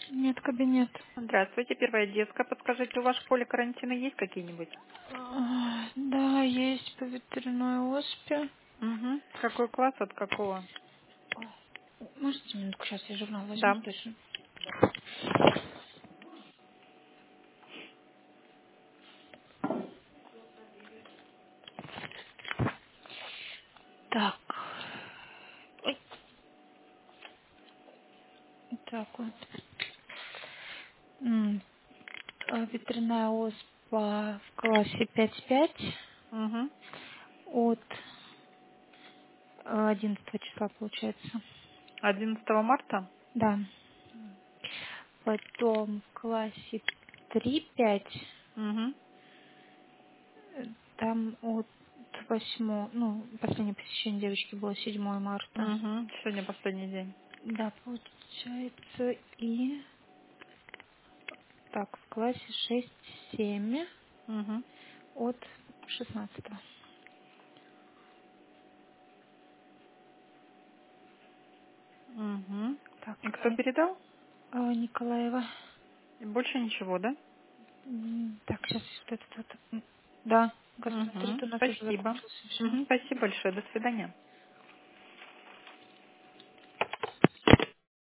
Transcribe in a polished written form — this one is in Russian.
Нет, кабинет. Здравствуйте, первая детская. Подскажите, у вас в школе карантина есть какие-нибудь? Да, есть по ветряной оспе. Угу. Какой класс, от какого? Можете минутку, сейчас я журнал возьму Да. точно. Так. Ой, так вот. Ветряная оспа в классе 5-5 Угу. от 11 числа получается. 11 марта? Да. Потом в классе 3-5 Угу. там от 8, последнее посещение девочки было 7 марта. Угу. Сегодня последний день. Да, получается, и так, в классе 6-7 Угу. от 16. Угу. Так, И кто передал? Николаева. И больше ничего, да? Так, сейчас вот этот вот. Да, Угу. гастроэнтерит у нас уже Спасибо. закончился, все. Угу. Спасибо большое. До свидания.